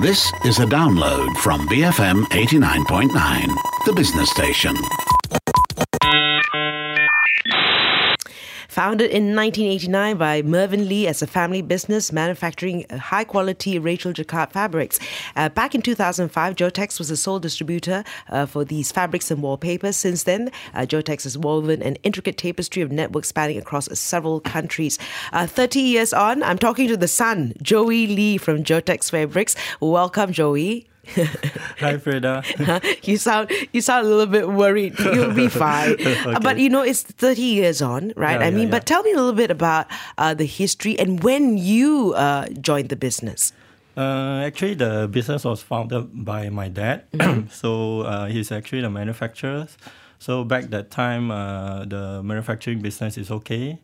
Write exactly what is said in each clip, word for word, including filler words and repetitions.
This is a download from B F M eighty-nine point nine, the business station. Founded in nineteen eighty-nine by Mervyn Lee as a family business manufacturing high-quality Rachel Jacquard fabrics. Uh, back in two thousand five, Jotex was the sole distributor uh, for these fabrics and wallpapers. Since then, uh, Jotex has woven an intricate tapestry of networks spanning across several countries. Uh, thirty years on, I'm talking to the son, Joey Lee from Jotex Fabrics. Welcome, Joey. Hi, Freda. you sound you sound a little bit worried. You'll be fine. Okay. But you know, it's thirty years on, right? Yeah, I yeah, mean, yeah. but tell me a little bit about uh, the history and when you uh, joined the business. Uh, actually, the business was founded by my dad. so uh, he's actually the manufacturer. So back that time, uh, the manufacturing business is okay.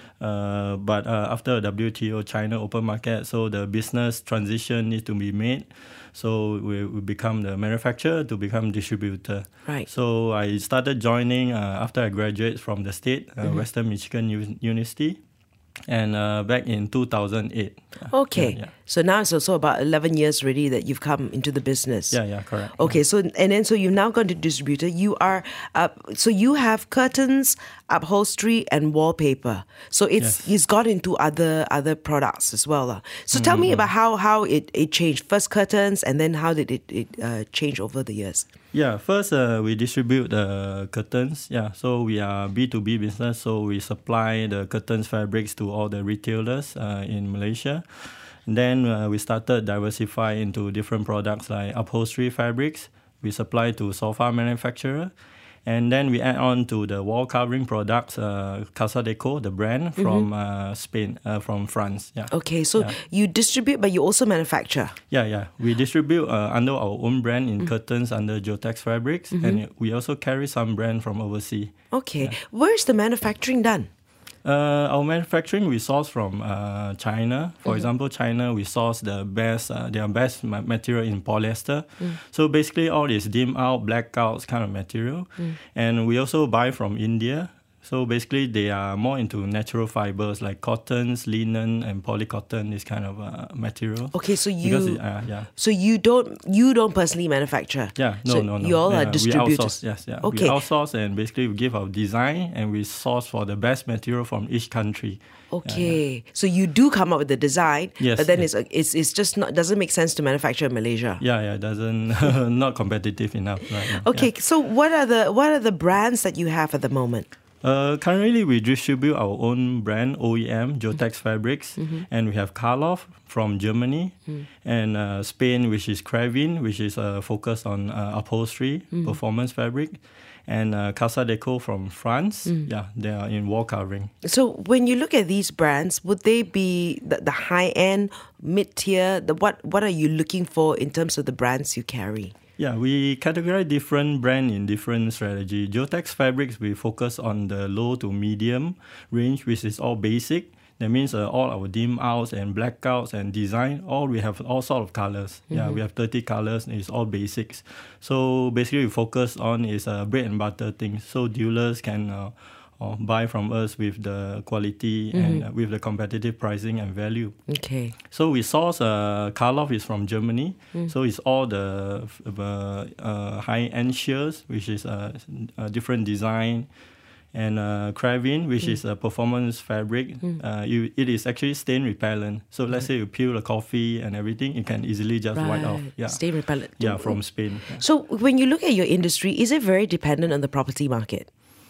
Uh, but uh, after W T O, China open market, so the business transition needs to be made. So we, we become the manufacturer to become distributor. Right. So I started joining uh, after I graduated from the state, uh, Mm-hmm. Western Michigan U- University, and uh, back in two thousand eight. Okay. Yeah, yeah. So now it's also about eleven years already that you've come into the business. Yeah, yeah, correct. Okay, so and then so you've now gone to distributor. You are uh, so you have curtains, upholstery, and wallpaper. So it's Yes. it's got into other other products as well. Uh. So tell me about how how it, it changed. First curtains, and then how did it, it uh, change over the years? Yeah, first uh, we distribute the curtains. Yeah, so we are B two B business, so we supply the curtains fabrics to all the retailers uh, in Malaysia. Then uh, we started diversify into different products like upholstery fabrics. We supply to sofa manufacturer. And then we add on to the wall covering products, uh, Casa Deco, the brand from uh, Spain, uh, from France. Yeah. Okay, so Yeah. you distribute, but you also manufacture. Yeah, yeah. We distribute uh, under our own brand in curtains under Jotex Fabrics, and we also carry some brand from overseas. Okay, where's the manufacturing done? Uh, our manufacturing we source from uh, China. For example, China we source the best, uh, their best ma- material in polyester. So basically, all is dim out, blackouts kind of material, and we also buy from India. So basically, they are more into natural fibers like cottons, linen, and polycotton. This kind of uh, material. Okay, so Because you it, uh, yeah. so you don't you don't personally manufacture. Yeah, no, so no, no. You all yeah, are distributors. We outsource, yes, yeah. Okay. We outsource and basically we give our design and we source for the best material from each country. Okay, so you do come up with the design, Yes, but then yes. it's it's it's just not doesn't make sense to manufacture in Malaysia. Yeah, yeah, it doesn't not competitive enough right now. Okay, so what are the what are the brands that you have at the moment? Uh, currently, we distribute our own brand, O E M, Jotex Fabrics, and we have Karloff from Germany, and uh, Spain, which is Cravin, which is uh, focused on uh, upholstery, performance fabric, and uh, Casa Deco from France. Yeah, they are in wall covering. So when you look at these brands, would they be the, the high end, mid tier? The what what are you looking for in terms of the brands you carry? Yeah, we categorize different brand in different strategy. Jotex Fabrics, we focus on the low to medium range, which is all basic. That means uh, all our dim outs and blackouts and design, all we have all sort of colors. Yeah, we have thirty colors, and it's all basics. So basically we focus on is uh, bread and butter things. So dealers can uh, or buy from us with the quality and uh, with the competitive pricing and value. Okay. So we source uh, Karloff is from Germany. So it's all the uh, uh, high-end shears, which is uh, a different design. And uh, Cravin, which is a performance fabric, uh, you, it is actually stain repellent. So let's say you peel the coffee and everything, it can easily just wipe off. Yeah, Stain repellent. yeah, from Spain. Yeah. So when you look at your industry, is it very dependent on the property market?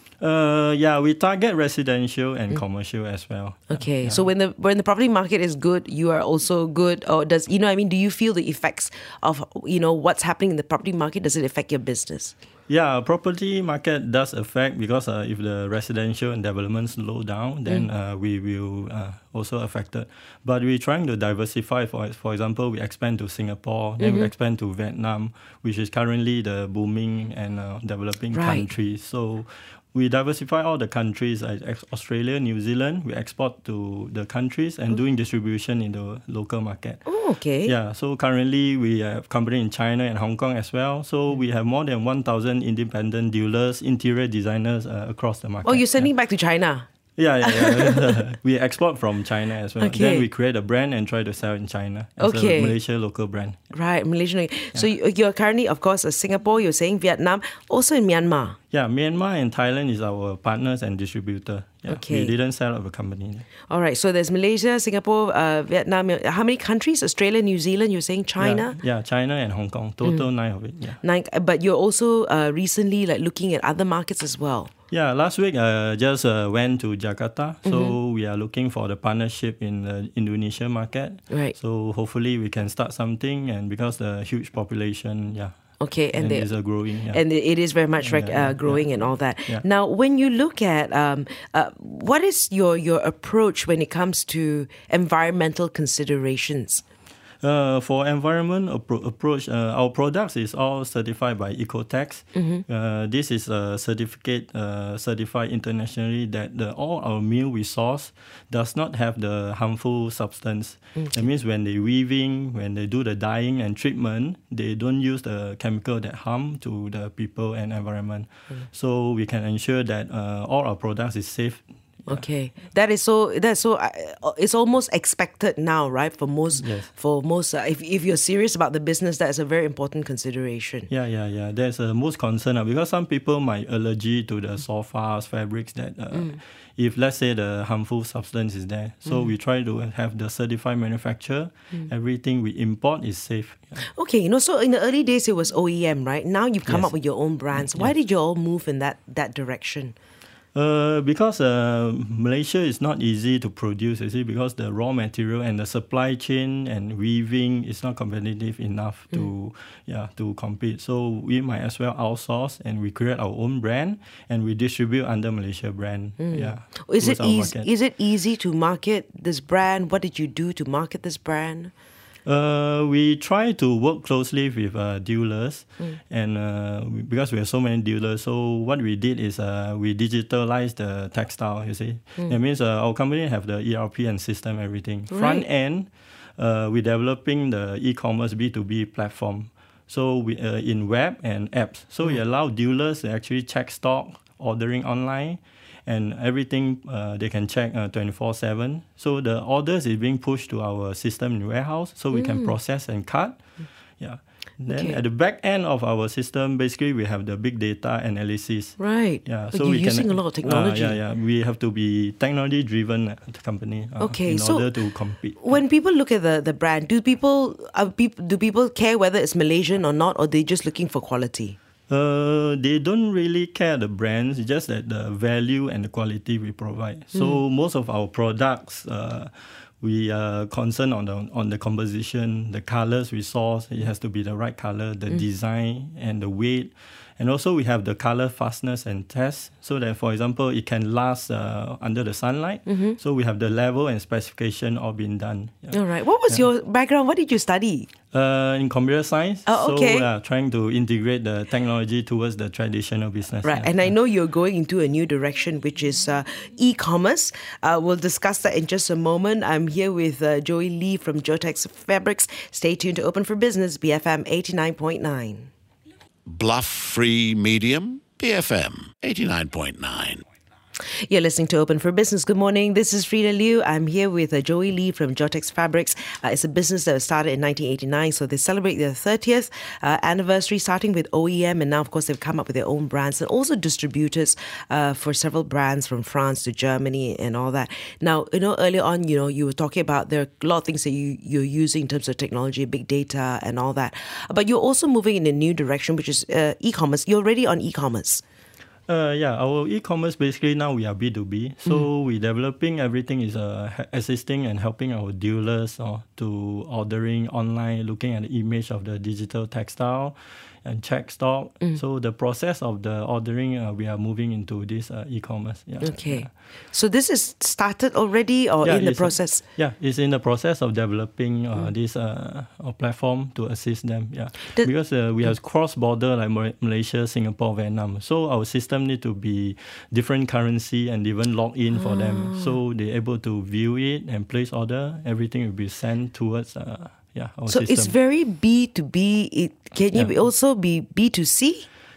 Uh, yeah, we target residential and commercial as well. Yeah, Okay, yeah. so when the when the property market is good, you are also good, or does you know? I mean, do you feel the effects of you know what's happening in the property market? Does it affect your business? Yeah, property market does affect because uh, if the residential and development slow down, then uh, we will uh, also affected. But we're trying to diversify. For for example, we expand to Singapore, then we expand to Vietnam, which is currently the booming and uh, developing Right. country. So we diversify all the countries, like ex- Australia, New Zealand. We export to the countries and doing distribution in the local market. Oh, okay. Yeah, so currently we have company in China and Hong Kong as well. So we have more than one thousand independent dealers, interior designers uh, across the market. Oh, you're sending back to China? Yeah, yeah, yeah. We export from China as well. Okay. Then we create a brand and try to sell in China as Okay. a Malaysia local brand. Right, Malaysian. So you- you're currently, of course, uh, Singapore, you're saying Vietnam, also in Myanmar. Yeah, Myanmar and Thailand is our partners and distributor. Yeah, Okay. We didn't set up a company. All right, so there's Malaysia, Singapore, uh, Vietnam. How many countries? Australia, New Zealand, you're saying China? Yeah, yeah, China and Hong Kong. Total nine of it. Yeah. Nine, but you're also uh, recently like looking at other markets as well. Yeah, last week I uh, just uh, went to Jakarta. So mm-hmm. we are looking for the partnership in the Indonesia market. Right. So hopefully we can start something, and because the huge population, yeah. Okay, and, and they, it's a growing, yeah. and it is very much Yeah, rec- yeah, uh, growing yeah. and all that. Yeah. Now, when you look at um, uh, what is your your approach when it comes to environmental considerations? Uh, for environment appro- approach, uh, our products is all certified by Ecotex. Mm-hmm. Uh, this is a certificate uh, certified internationally that the, all our meal we source does not have the harmful substance. Mm-hmm. That means when they weaving, when they do the dyeing and treatment, they don't use the chemical that harm to the people and environment. Mm-hmm. So we can ensure that uh, all our products is safe. Okay, that is so. That's so. Uh, it's almost expected now, right? For most, Yes. for most. Uh, if if you're serious about the business, that's a very important consideration. Yeah, yeah, yeah. That's the uh, most concern uh, because some people might allergy to the sofas, fabrics that. Uh, mm. If let's say the harmful substance is there, so mm. we try to have the certified manufacturer. Mm. Everything we import is safe. Yeah. Okay, you know, so in the early days it was O E M, right? Now you've come Yes. up with your own brands. Yes. Why did you all move in that that direction? Uh, because uh, Malaysia is not easy to produce, you see, because the raw material and the supply chain and weaving is not competitive enough to, mm. yeah, to compete. So we might as well outsource and we create our own brand and we distribute under Malaysia brand. Mm. Yeah. Is it easy? Is it easy to market this brand? What did you do to market this brand? Uh, we try to work closely with uh, dealers, mm. and uh, we, because we have so many dealers, so what we did is uh, we digitalized the textile. You see, mm. that means uh, our company have the E R P and system, everything. Right. Front end, uh, we're developing the e-commerce B two B platform. So we uh, in web and apps. So mm. we allow dealers to actually check stock, ordering online. And everything uh, they can check uh, twenty-four seven. So the orders is being pushed to our system in the warehouse, so we mm. can process and cut. Yeah. Then okay. at the back end of our system, basically we have the big data analysis. Right. Yeah. But so you're we using can, a lot of technology. Uh, yeah, yeah. We have to be technology driven company. Uh, okay. In so order to compete. When people look at the, the brand, do people are people do people care whether it's Malaysian or not, or they're just looking for quality? Uh, they don't really care the brands, it's just that the value and the quality we provide. So mm. most of our products, uh, we are concerned on the on the composition, the colors we source. It has to be the right color, the mm. design and the weight. And also we have the color fastness and test, so that, for example, it can last uh, under the sunlight. Mm-hmm. So we have the level and specification all been done. Yeah. All right. What was yeah. your background? What did you study? Uh, in computer science. Oh, okay. So uh, trying to integrate the technology towards the traditional business. Right. Yeah. And I know you're going into a new direction, which is uh, e-commerce. Uh, we'll discuss that in just a moment. I'm here with uh, Joey Lee from Jotex Fabrics. Stay tuned to Open for Business, B F M eighty-nine point nine. Bluff-free medium, B F M eighty-nine point nine. You're listening to Open for Business. Good morning. This is Frida Liu. I'm here with uh, Joey Lee from Jotex Fabrics. Uh, it's a business that was started in nineteen eighty-nine, so they celebrate their thirtieth uh, anniversary, starting with O E M, and now, of course, they've come up with their own brands and also distributors uh, for several brands from France to Germany and all that. Now, you know, earlier on, you know, you were talking about there are a lot of things that you, you're using in terms of technology, big data and all that, but you're also moving in a new direction, which is uh, e-commerce. You're already on e-commerce. Uh, yeah, our e-commerce basically now we are B two B. So mm. we're developing everything is uh, assisting and helping our dealers uh, to ordering online, looking at the image of the digital textile and check stock. Mm. So the process of the ordering, uh, we are moving into this uh, e-commerce. Yeah. Okay. Yeah. So this is started already or yeah, in the process? Yeah, it's in the process of developing uh, mm. this uh, platform to assist them. Yeah, the, because uh, we have cross-border like Malaysia, Singapore, Vietnam. So our system need to be different currency and even log in for oh. them. So they're able to view it and place order. Everything will be sent towards uh, yeah, our so system. It's very B two B. It, can yeah. you also be B two C?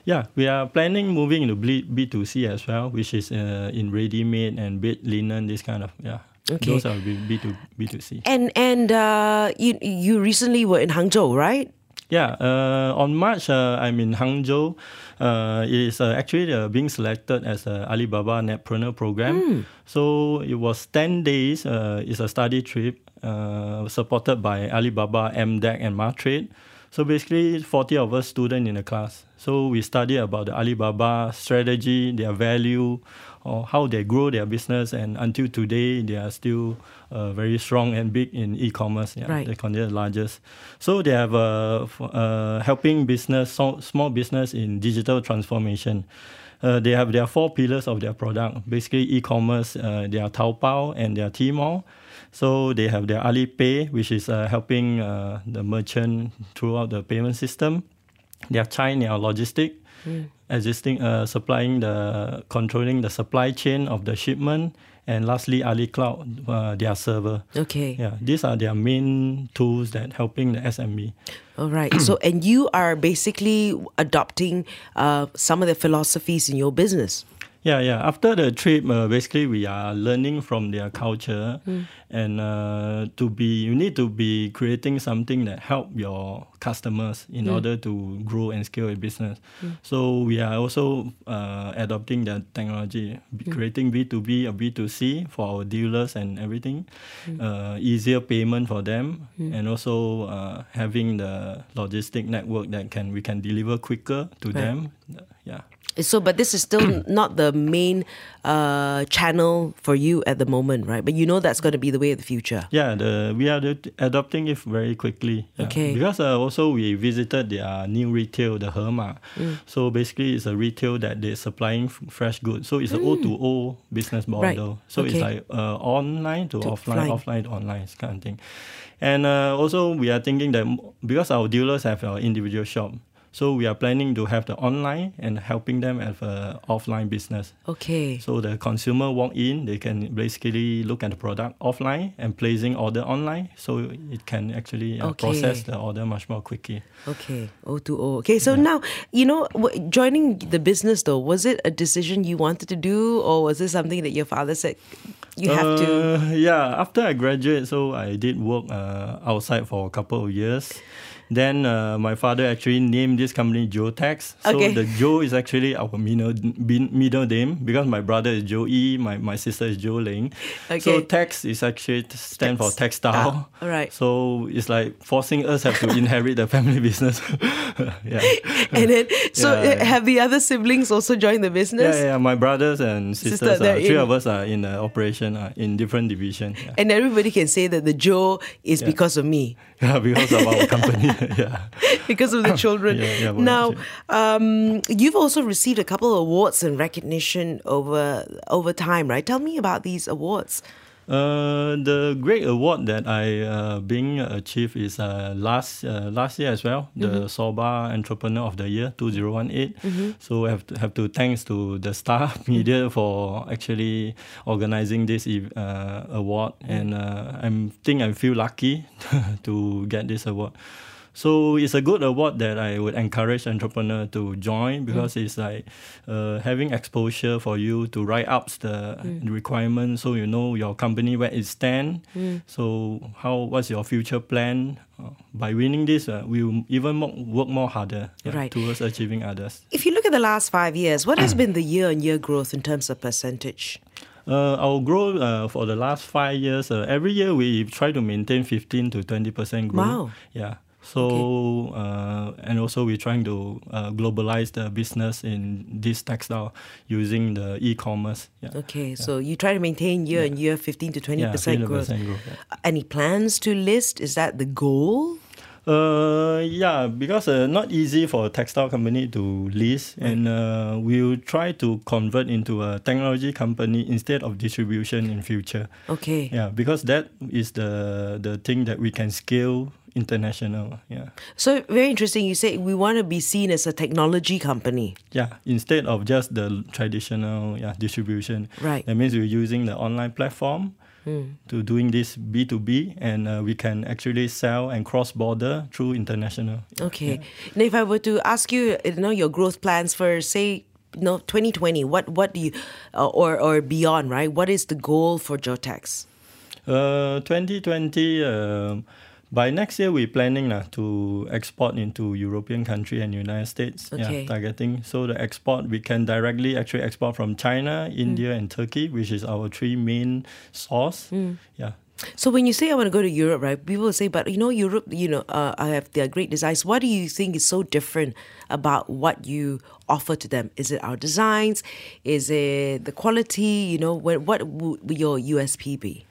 Yeah, we are planning moving into B two C as well, which is uh, in ready-made and bed linen, this kind of, yeah. Okay. Those are B two B two C. And and uh, you you recently were in Hangzhou, right? Yeah, uh, on March, uh, I'm in Hangzhou. Uh, it is uh, actually uh, being selected as a Alibaba Netpreneur program. Mm. So it was ten days. Uh, it's a study trip uh, supported by Alibaba, M D E C, and Martrade. So basically, forty of us students in the class. So we study about the Alibaba strategy, their value, or how they grow their business. And until today, they are still uh, very strong and big in e-commerce. Yeah, right. They're considered the largest. So they have uh, uh, helping business, so small business in digital transformation. Uh, they have their four pillars of their product. Basically, e-commerce, uh, their Taobao and their Tmall. So they have their Alipay, which is uh, helping uh, the merchant throughout the payment system. Their China logistic, mm. existing uh, supplying the controlling the supply chain of the shipment, and lastly Ali Cloud, uh, their server. Okay. Yeah, these are their main tools that helping the S M E. All right. So, and you are basically adopting uh, some of the philosophies in your business. Yeah, yeah. After the trip, uh, basically we are learning from their culture, mm. and uh, to be you need to be creating something that help your customers in mm. order to grow and scale a business. Mm. So we are also uh, adopting the technology, mm. creating B two B or B two C for our dealers and everything, mm. uh, easier payment for them, mm. and also uh, having the logistic network that can we can deliver quicker to right. them. Uh, yeah. So, but this is still not the main uh, channel for you at the moment, right? But you know that's going to be the way of the future. Yeah, the, we are the, adopting it very quickly. Yeah. Okay. Because uh, also we visited their new retail, the Hema. Mm. So basically it's a retail that they're supplying f- fresh goods. So it's an mm. O to O business model. Right. So okay. it's like uh, online to, to offline, offline, offline to online kind of thing. And uh, also we are thinking that because our dealers have our individual shop, so we are planning to have the online and helping them have a offline business. Okay. So the consumer walk in, they can basically look at the product offline and placing order online. So it can actually uh, okay. process the order much more quickly. Okay, O to O. Okay, so yeah. now, you know, w- joining the business though, was it a decision you wanted to do, or was it something that your father said you have uh, to? Yeah, after I graduated, so I did work uh, outside for a couple of years. Then uh, my father actually named this company Geotex. So okay. the Joe is actually our middle, middle name because my brother is Joe E, my, my sister is Joe Ling. Okay. So Tex is actually stand Tex. for textile. Ah, all right. So it's like forcing us have to inherit the family business. yeah. And then, so yeah. have the other siblings also joined the business? Yeah, yeah. My brothers and sisters, Sister, uh, three in. of us are in the operation uh, in different divisions. Yeah. And everybody can say that the Joe is yeah. because of me. Yeah, because of our company. yeah. Because of the children. yeah, yeah, now, um, you've also received a couple of awards and recognition over over time, right? Tell me about these awards. Uh, the great award that I uh, being achieved is uh, last uh, last year as well, the mm-hmm. SOBA Entrepreneur of the Year two thousand eighteen. Mm-hmm. So I have to have to thanks to the Star Media mm-hmm. for actually organizing this uh, award, mm-hmm. and uh, I think I feel lucky to get this award. So it's a good award that I would encourage entrepreneur to join because mm. it's like uh, having exposure for you to write up the mm. requirements, so you know your company where it stands. Mm. So how what's your future plan? Uh, by winning this, uh, we will even more, work more harder yeah, right. towards achieving others. If you look at the last five years, what has been the year-on-year growth in terms of percentage? Uh, our growth uh, for the last five years, uh, every year we try to maintain fifteen to twenty percent growth. Wow. Yeah. So, okay. uh, and also we're trying to uh, globalize the business in this textile using the e-commerce. Yeah. Okay, yeah. so you try to maintain year yeah. on year fifteen to twenty percent yeah, growth. growth yeah. Any plans to list? Is that the goal? Uh, yeah, because uh, not easy for a textile company to list, right. and uh, we'll try to convert into a technology company instead of distribution in future. Okay. Yeah, because that is the the thing that we can scale international. Yeah. So very interesting. You say we want to be seen as a technology company. Yeah, instead of just the traditional yeah distribution. Right. That means we're using the online platform. mm. to doing this B two B, and uh, we can actually sell and cross-border through international. Okay. Yeah. Now, if I were to ask you, you know, your growth plans for, say, you know, twenty twenty, what what do you, uh, or or beyond, right? What is the goal for Jotex? Uh, twenty twenty. Uh, By next year, we're planning uh, to export into European country and United States. Okay. Yeah, targeting. So the export, we can directly actually export from China, India, mm. and Turkey, which is our three main source. Mm. Yeah. So when you say I want to go to Europe, right, people will say, but you know, Europe, you know, uh, I have their great designs. What do you think is so different about what you offer to them? Is it our designs? Is it the quality? You know, what, what would your U S P be?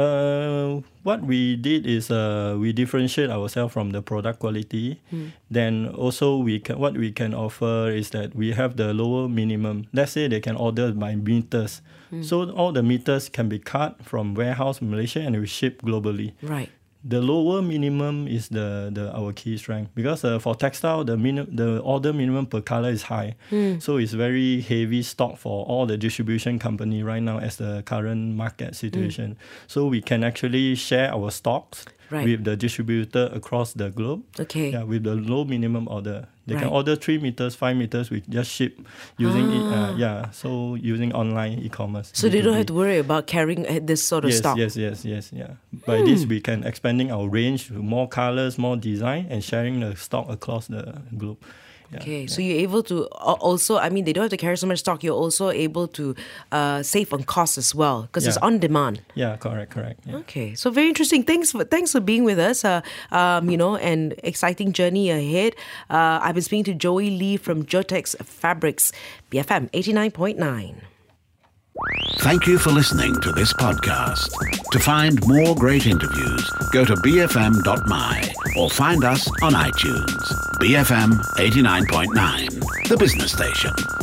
Uh, what we did is uh, we differentiate ourselves from the product quality. Mm. Then also we can, what we can offer is that we have the lower minimum. Let's say they can order by meters. Mm. So all the meters can be cut from warehouse in Malaysia and we ship globally. Right. The lower minimum is the, the our key strength, because uh, for textile the min- the order minimum per color is high, mm. so it's very heavy stock for all the distribution company right now as the current market situation. Mm. So we can actually share our stocks right. with the distributor across the globe. Okay. Yeah, with the low minimum order. They right. can order three meters, five meters. We just ship using ah. it. Uh, yeah, so using online e-commerce. So B two B. They don't have to worry about carrying this sort of yes, stock. Yes, yes, yes, yes. Yeah. By hmm. this, we can expanding our range to more colors, more design, and sharing the stock across the globe. Yeah, okay, yeah. so you're able to also, I mean, they don't have to carry so much stock. You're also able to uh, save on costs as well, because yeah. it's on demand. Yeah, correct, correct. Yeah. Okay, so very interesting. Thanks for thanks for being with us. Uh, um, you know, and exciting journey ahead. Uh, I've been speaking to Joey Lee from Jotex Fabrics, B F M eighty-nine point nine. Thank you for listening to this podcast. To find more great interviews, go to b f m dot m y or find us on iTunes. B F M eighty-nine point nine, the business station.